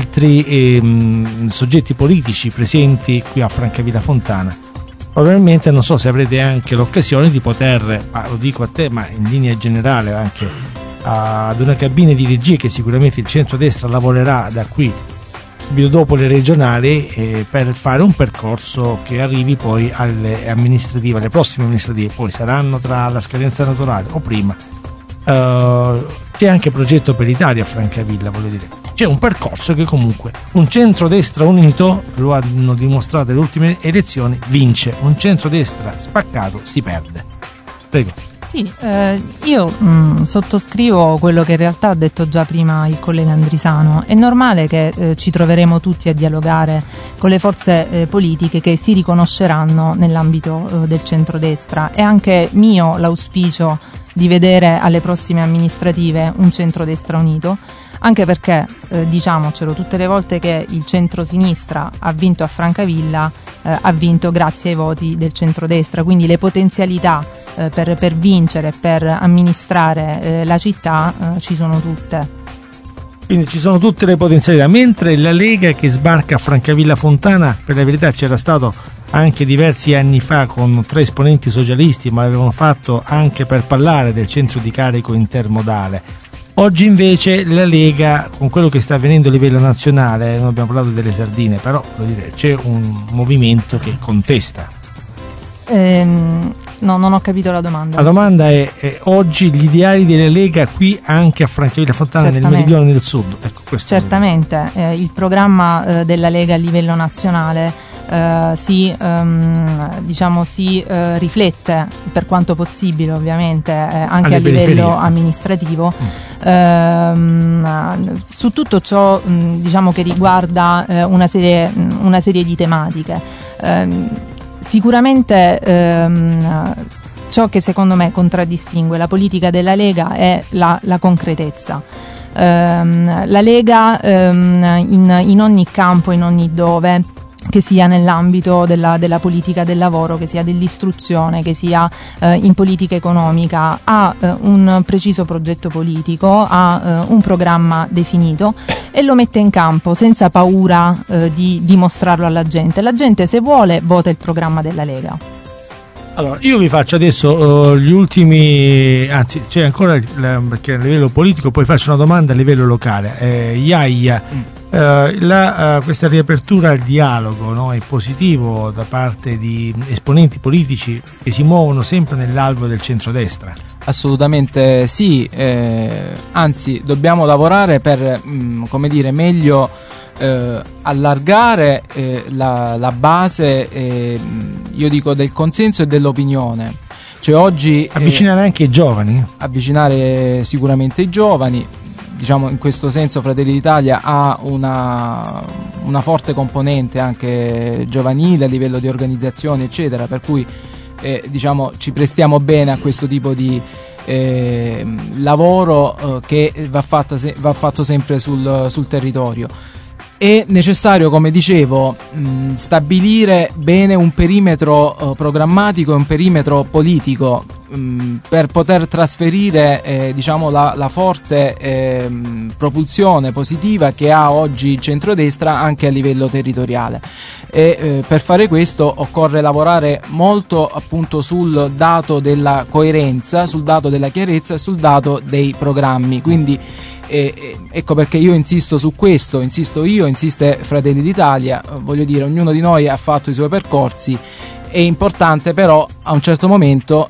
altri soggetti politici presenti qui a Francavilla Fontana. Probabilmente, non so se avrete anche l'occasione di poter, lo dico a te, ma in linea generale anche ad una cabina di regia che sicuramente il centrodestra lavorerà da qui dopo le regionali per fare un percorso che arrivi poi alle amministrative, alle prossime amministrative, poi saranno tra la scadenza naturale o prima. C'è anche progetto per l'Italia a Francavilla, voglio dire, c'è un percorso che comunque un centrodestra unito, lo hanno dimostrato le ultime elezioni, vince, un centrodestra spaccato si perde. Prego. Sì, io sottoscrivo quello che in realtà ha detto già prima il collega Andrisano. È normale che ci troveremo tutti a dialogare con le forze politiche che si riconosceranno nell'ambito del centrodestra. È anche mio l'auspicio di vedere alle prossime amministrative un centrodestra unito, anche perché, diciamocelo, tutte le volte che il centrosinistra ha vinto a Francavilla ha vinto grazie ai voti del centrodestra, quindi le potenzialità per vincere, per amministrare la città ci sono tutte. Quindi ci sono tutte le potenzialità, mentre la Lega che sbarca a Francavilla Fontana, per la verità c'era stato anche diversi anni fa con 3 esponenti socialisti, ma l'avevano fatto anche per parlare del centro di carico intermodale. Oggi invece la Lega, con quello che sta avvenendo a livello nazionale, non abbiamo parlato delle sardine, però c'è un movimento che contesta. No, non ho capito la domanda. La domanda è oggi gli ideali della Lega qui anche a Francavilla Fontana, nel meridione e nel sud. Ecco, certamente il programma della Lega a livello nazionale si riflette per quanto possibile ovviamente anche a livello amministrativo su tutto ciò che riguarda una serie di tematiche. Sicuramente ciò che secondo me contraddistingue la politica della Lega è la concretezza. La Lega in ogni campo, in ogni dove, che sia nell'ambito della politica del lavoro, che sia dell'istruzione, che sia in politica economica, ha un preciso progetto politico, ha un programma definito e lo mette in campo senza paura di dimostrarlo alla gente. La gente, se vuole, vota il programma della Lega. Allora, io vi faccio adesso gli ultimi, anzi c'è ancora perché a livello politico, poi faccio una domanda a livello locale. Iaia, questa riapertura al dialogo, no, è positivo da parte di esponenti politici che si muovono sempre nell'alveo del centrodestra? Assolutamente sì, anzi dobbiamo lavorare per meglio allargare la base io dico del consenso e dell'opinione, cioè oggi avvicinare anche i giovani, avvicinare sicuramente i giovani, in questo senso Fratelli d'Italia ha una forte componente anche giovanile a livello di organizzazione eccetera, per cui ci prestiamo bene a questo tipo di lavoro che va fatto sempre sul territorio. È necessario, come dicevo, stabilire bene un perimetro programmatico e un perimetro politico per poter trasferire la forte propulsione positiva che ha oggi il centrodestra anche a livello territoriale. E per fare questo occorre lavorare molto appunto sul dato della coerenza, sul dato della chiarezza e sul dato dei programmi. Quindi ecco perché io insisto su questo, insiste Fratelli d'Italia, voglio dire, ognuno di noi ha fatto i suoi percorsi, è importante però a un certo momento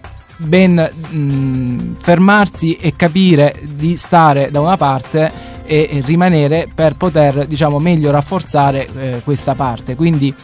fermarsi e capire di stare da una parte e rimanere per poter meglio rafforzare questa parte. Quindi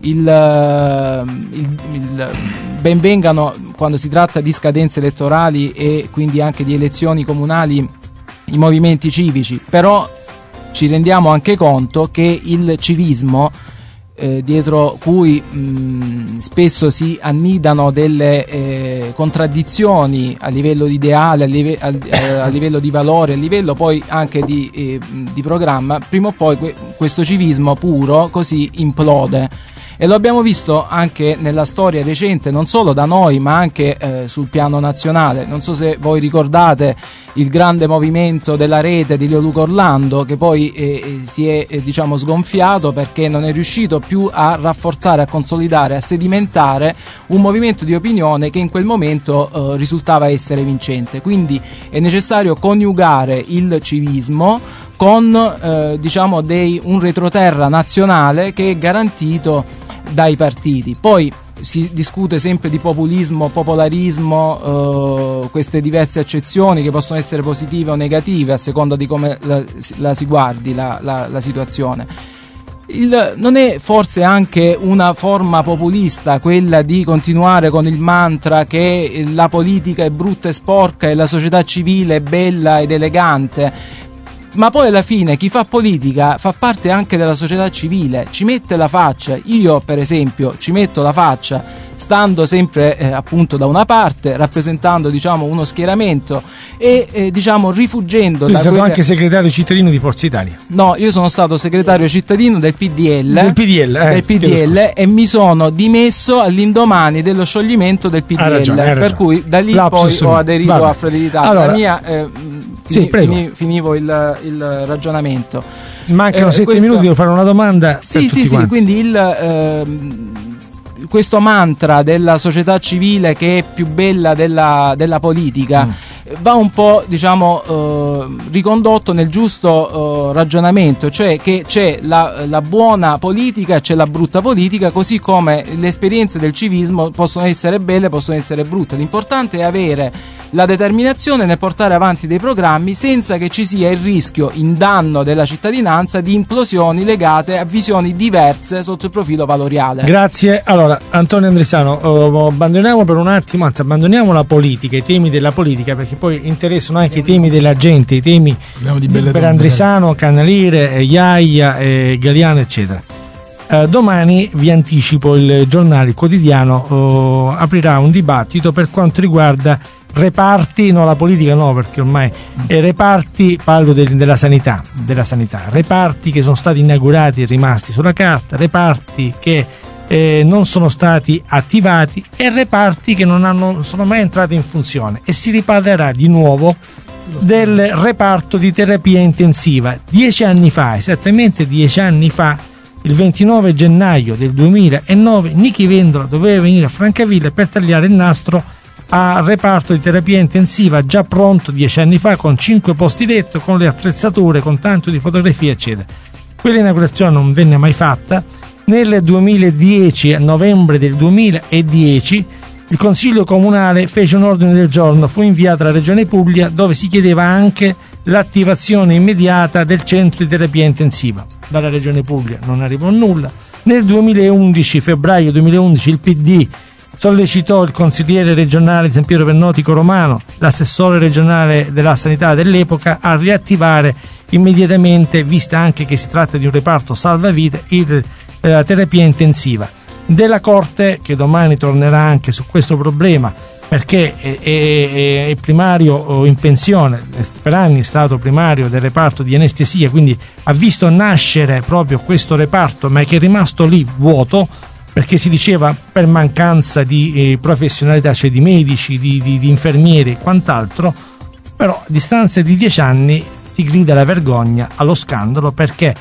ben vengano quando si tratta di scadenze elettorali e quindi anche di elezioni comunali i movimenti civici, però ci rendiamo anche conto che il civismo dietro cui spesso si annidano delle contraddizioni a livello di ideale, a livello di valore, a livello poi anche di programma, prima o poi questo civismo puro così implode. E lo abbiamo visto anche nella storia recente, non solo da noi ma anche sul piano nazionale. Non so se voi ricordate il grande movimento della rete di Leoluca Orlando, che poi si è sgonfiato perché non è riuscito più a rafforzare, a consolidare, a sedimentare un movimento di opinione che in quel momento risultava essere vincente. Quindi è necessario coniugare il civismo con un retroterra nazionale che è garantito dai partiti. Poi si discute sempre di populismo, popolarismo, queste diverse accezioni che possono essere positive o negative a seconda di come la si guardi la situazione. Non è forse anche una forma populista quella di continuare con il mantra che la politica è brutta e sporca e la società civile è bella ed elegante? Ma poi alla fine chi fa politica fa parte anche della società civile, ci mette la faccia. Io per esempio ci metto la faccia stando sempre appunto da una parte, rappresentando uno schieramento e rifuggendo da stato anche segretario cittadino di Forza Italia. No, io sono stato segretario cittadino del PDL e mi sono dimesso all'indomani dello scioglimento del PDL, per cui da lì poi ho aderito a Fratelli d'Italia. Allora, la mia Sì, prego. Finivo il ragionamento. Mancano 7 minuti, devo fare una domanda. Sì, quindi questo mantra della società civile che è più bella della politica va un po', ricondotto nel giusto ragionamento, cioè che c'è la buona politica e c'è la brutta politica, così come le esperienze del civismo possono essere belle, possono essere brutte. L'importante è avere la determinazione nel portare avanti dei programmi senza che ci sia il rischio, in danno della cittadinanza, di implosioni legate a visioni diverse sotto il profilo valoriale. Grazie. Allora, Antonio Andrisano, abbandoniamo per un attimo, anzi abbandoniamo la politica, i temi della politica, perché poi interessano anche i temi della gente, i temi per Andrisano, Canalire, Iaia, Galiano, eccetera. Domani, vi anticipo, il giornale, il quotidiano, aprirà un dibattito per quanto riguarda reparti, no, la politica no, perché ormai reparti, parlo della sanità, reparti che sono stati inaugurati e rimasti sulla carta, reparti che non sono stati attivati e reparti che non sono mai entrati in funzione, e si riparlerà di nuovo del reparto di terapia intensiva. 10 anni fa, esattamente 10 anni fa, il 29 gennaio del 2009, Nichi Vendola doveva venire a Francavilla per tagliare il nastro al reparto di terapia intensiva già pronto 10 anni fa, con 5 posti letto, con le attrezzature, con tanto di fotografie, eccetera. Quell'inaugurazione non venne mai fatta. Nel 2010, a novembre del 2010, il Consiglio Comunale fece un ordine del giorno, fu inviato alla Regione Puglia, dove si chiedeva anche l'attivazione immediata del centro di terapia intensiva. Dalla Regione Puglia non arrivò nulla. Nel 2011, febbraio 2011, il PD sollecitò il consigliere regionale di San Piero Pernotico Romano, l'assessore regionale della sanità dell'epoca, a riattivare immediatamente, vista anche che si tratta di un reparto salvavite, la terapia intensiva. Della Corte, che domani tornerà anche su questo problema, perché è primario in pensione, per anni è stato primario del reparto di anestesia, quindi ha visto nascere proprio questo reparto, ma che è rimasto lì vuoto, perché si diceva per mancanza di professionalità, cioè di medici, di infermieri e quant'altro. Però a distanza di 10 anni si grida alla vergogna, allo scandalo, perché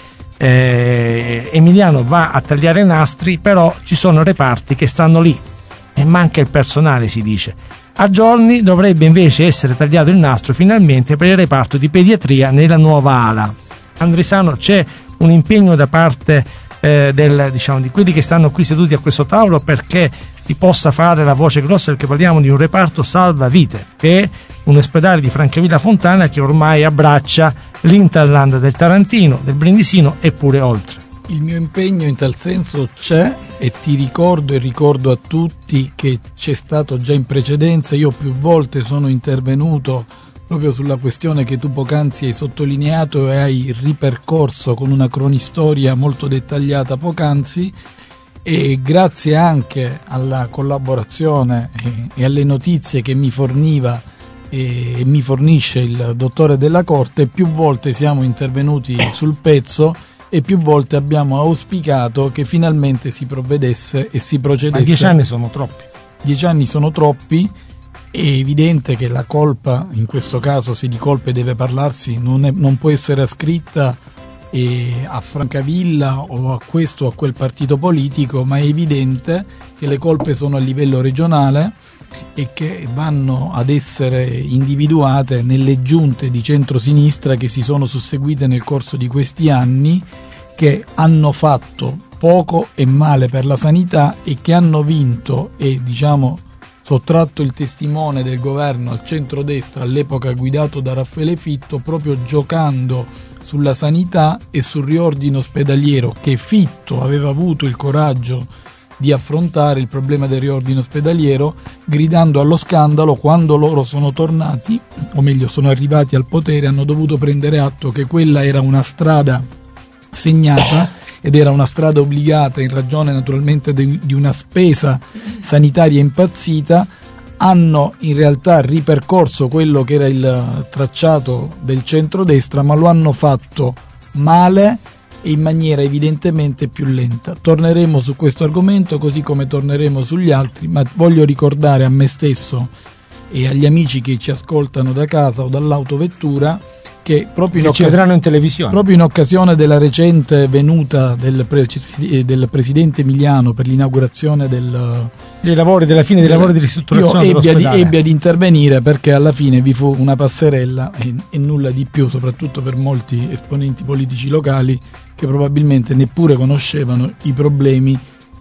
Emiliano va a tagliare nastri, però ci sono reparti che stanno lì e manca il personale, si dice. A giorni dovrebbe invece essere tagliato il nastro finalmente per il reparto di pediatria nella nuova ala. Andrisano, c'è un impegno da parte di quelli che stanno qui seduti a questo tavolo perché si possa fare la voce grossa, perché parliamo di un reparto salvavite, che è un ospedale di Francavilla Fontana che ormai abbraccia l'Interland del Tarantino, del Brindisino e pure oltre. Il mio impegno in tal senso c'è, e ti ricordo e ricordo a tutti che c'è stato già in precedenza. Io più volte sono intervenuto proprio sulla questione che tu poc'anzi hai sottolineato e hai ripercorso con una cronistoria molto dettagliata poc'anzi, e grazie anche alla collaborazione e alle notizie che mi forniva e mi fornisce il dottore Della Corte, più volte siamo intervenuti sul pezzo e più volte abbiamo auspicato che finalmente si provvedesse e si procedesse. Ma 10 anni sono troppi. 10 anni sono troppi. È evidente che la colpa, in questo caso, se di colpe deve parlarsi, non può essere ascritta a Francavilla o a questo o a quel partito politico, ma è evidente che le colpe sono a livello regionale e che vanno ad essere individuate nelle giunte di centrosinistra che si sono susseguite nel corso di questi anni, che hanno fatto poco e male per la sanità e che hanno vinto e sottratto il testimone del governo al centrodestra, all'epoca guidato da Raffaele Fitto, proprio giocando sulla sanità e sul riordino ospedaliero, che Fitto aveva avuto il coraggio di affrontare il problema del riordino ospedaliero, gridando allo scandalo. Quando loro sono tornati, o meglio sono arrivati al potere, hanno dovuto prendere atto che quella era una strada segnata ed era una strada obbligata in ragione naturalmente di una spesa sanitaria impazzita. Hanno in realtà ripercorso quello che era il tracciato del centrodestra, ma lo hanno fatto male e in maniera evidentemente più lenta. Torneremo su questo argomento così come torneremo sugli altri, ma voglio ricordare a me stesso e agli amici che ci ascoltano da casa o dall'autovettura che proprio ci vedranno in televisione. Proprio in occasione della recente venuta del presidente Emiliano per l'inaugurazione dei lavori, della fine dei lavori di ristrutturazione dell'ospedale, ebbi ad intervenire perché alla fine vi fu una passerella e nulla di più, soprattutto per molti esponenti politici locali che probabilmente neppure conoscevano i problemi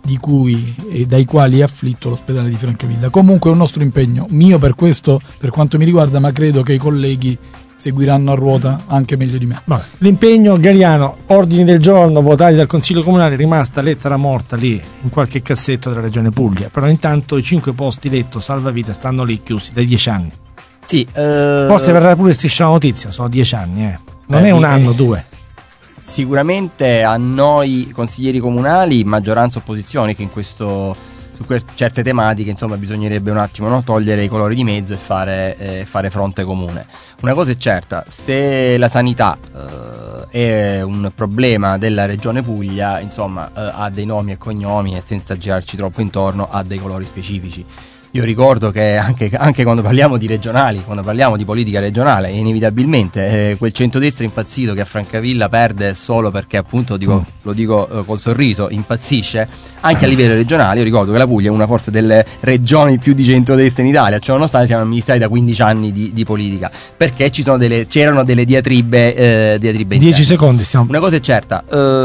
dai quali è afflitto l'ospedale di Francavilla. Comunque è un nostro impegno mio per questo, per quanto mi riguarda, ma credo che i colleghi seguiranno a ruota anche meglio di me. Vabbè. L'impegno Galiano, ordini del giorno votati dal Consiglio Comunale, rimasta lettera morta lì in qualche cassetto della Regione Puglia, però intanto i 5 posti letto salvavita stanno lì chiusi da 10 anni. Sì, forse verrà pure Striscia la Notizia, sono 10 anni, non è un anno, 2. Sicuramente a noi consiglieri comunali, maggioranza opposizione, che su certe tematiche insomma bisognerebbe un attimo togliere i colori di mezzo e fare fronte comune. Una cosa è certa: se la sanità è un problema della Regione Puglia, insomma ha dei nomi e cognomi e senza girarci troppo intorno ha dei colori specifici. Io ricordo che anche quando parliamo di regionali, quando parliamo di politica regionale, inevitabilmente quel centrodestra impazzito che a Francavilla perde solo perché, appunto, lo dico col sorriso, impazzisce anche a livello regionale. Io ricordo che la Puglia è una forse delle regioni più di centrodestra in Italia, cioè nonostante siamo amministrati da 15 anni di politica, perché c'erano delle diatribe interne. 10 secondi stiamo. Una cosa è certa,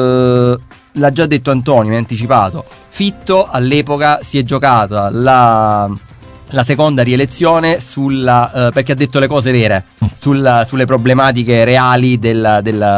l'ha già detto Antonio, mi ha anticipato. Fitto all'epoca si è giocata la seconda rielezione perché ha detto le cose vere sulle problematiche reali della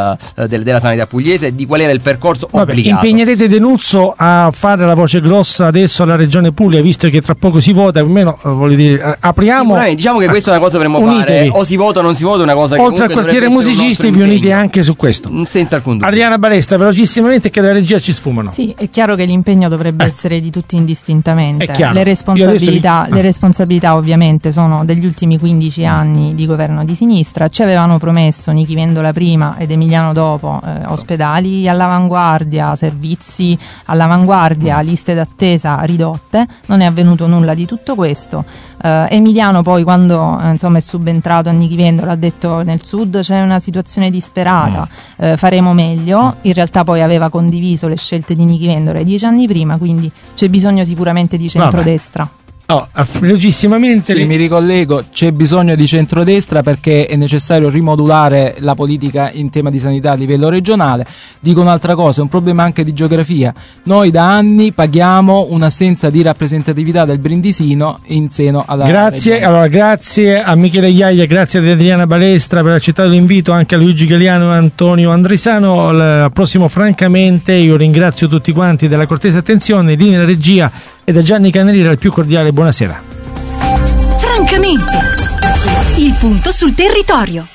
sanità pugliese e di qual era il percorso obbligato. Impegnerete Denuzzo a fare la voce grossa adesso alla Regione Puglia, visto che tra poco si vota, almeno voglio dire, apriamo. Diciamo che questa è una cosa che dovremmo fare, o si vota o non si vota, una cosa che oltre al quartiere musicisti vi unite anche su questo. Senza alcun dubbio. Adriana Balestra, velocissimamente, che dalla regia ci sfumano. Sì, è chiaro che l'impegno dovrebbe essere di tutti indistintamente. Le responsabilità ovviamente sono degli ultimi 15 anni di governo di sinistra. Ci avevano promesso Nichi Vendola prima ed Emiliano dopo ospedali all'avanguardia, servizi all'avanguardia, liste d'attesa ridotte. Non è avvenuto nulla di tutto questo. Emiliano poi, quando è subentrato a Nichi Vendola, ha detto: nel sud c'è una situazione disperata, faremo meglio. In realtà poi aveva condiviso le scelte di Nichi Vendola 10 anni prima, quindi c'è bisogno sicuramente di centrodestra. Velocissimamente mi ricollego, c'è bisogno di centrodestra perché è necessario rimodulare la politica in tema di sanità a livello regionale. Dico un'altra cosa, è un problema anche di geografia. Noi da anni paghiamo un'assenza di rappresentatività del Brindisino in seno alla regione. Allora, grazie a Michele Iaia, grazie ad Adriana Balestra per aver accettato l'invito, anche a Luigi Galiano e Antonio Andrisano. Al prossimo Francamente io ringrazio tutti quanti della cortese attenzione, linea regia, e da Gianni Canelira il più cordiale buonasera. Francamente, il punto sul territorio.